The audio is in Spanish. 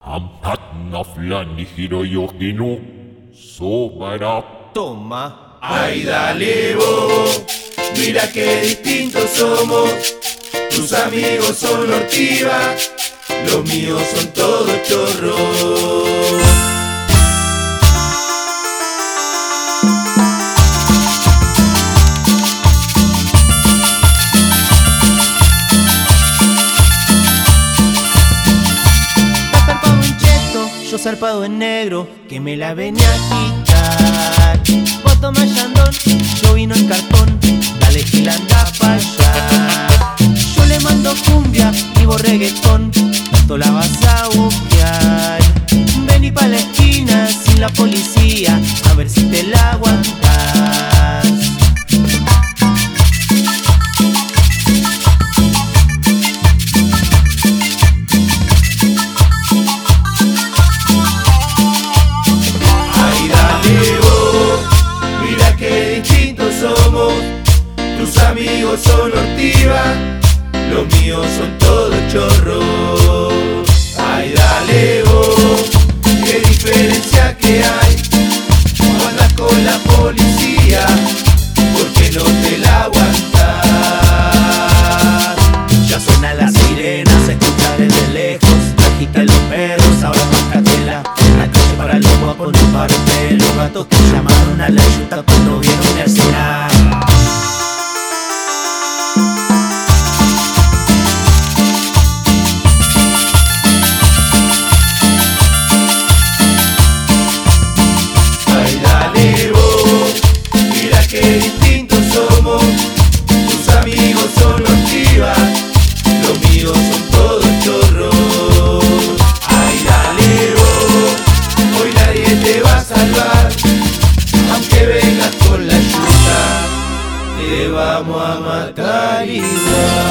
Ampatna flani hiroyoki no sobara. Toma. Ay, dale vos, mira qué distintos somos. Tus amigos son ortiva, los míos son todos chorros. Yo zarpado en negro, que me la venía a quitar. Vos tomás Yandón, yo vino en cartón, dale Gil, anda pa' allá. Yo le mando cumbia y vos reggaetón, esto la vas a buquear. Vení pa' la esquina sin la policía, a ver si te la aguantás. Tus amigos son ortiva, los míos son todos chorros. Ay, dale vos, qué diferencia que hay. No andas con la policía, porque no te la aguantás. Ya suena la sirena, se escucha desde lejos. Agitan los perros, ahora mascatela. La calle para los guapos, no para usted. Los gatos que llamaron a la ayuda cuando vieron el cenar. Qué distintos somos, tus amigos son ortiva, los míos son todos chorros. Ay, dale vos, hoy nadie te va a salvar, aunque vengas con la ayuda, te vamos a matar igual.